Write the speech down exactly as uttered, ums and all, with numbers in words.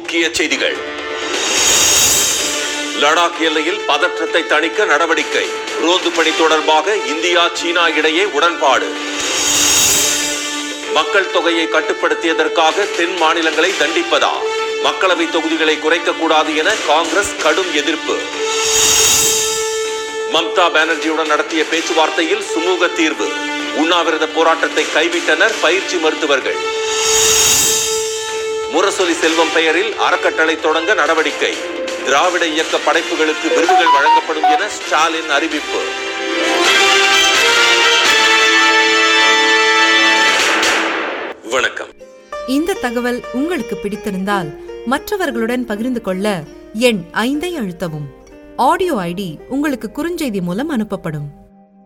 முக்கிய செய்திகள். லடாக் எல்லையில் பதற்றத்தை தணிக்க நடவடிக்கை. ரோந்து பணி தொடர்பாக இந்தியா சீனா இடையே உடன்பாடு. மக்கள் தொகையை கட்டுப்படுத்தியதற்காக தென் மாநிலங்களை தண்டிப்பதா? மக்களவை தொகுதிகளை குறைக்கக்கூடாது என காங்கிரஸ் கடும் எதிர்ப்பு. மம்தா பானர்ஜியுடன் நடத்திய பேச்சுவார்த்தையில் சுமூக தீர்வு. உண்ணாவிரத போராட்டத்தை கைவிட்டனர் பயிற்சி மருத்துவர்கள். முரசொலி செல்வம் பெயரில் அறக்கட்டளை தொடங்க நடவடிக்கை. திராவிட இயக்க படைப்புகளுக்கு விருதுகள் வழங்கப்படும் என ஸ்டாலின் அறிவிப்பு. வணக்கம். இந்த தகவல் உங்களுக்கு பிடித்திருந்தால் மற்றவர்களுடன் பகிர்ந்து கொள்ள எண் ஐந்தை அழுத்தவும். ஆடியோ ஐடி உங்களுக்கு குறுஞ்செய்தி மூலம் அனுப்பப்படும்.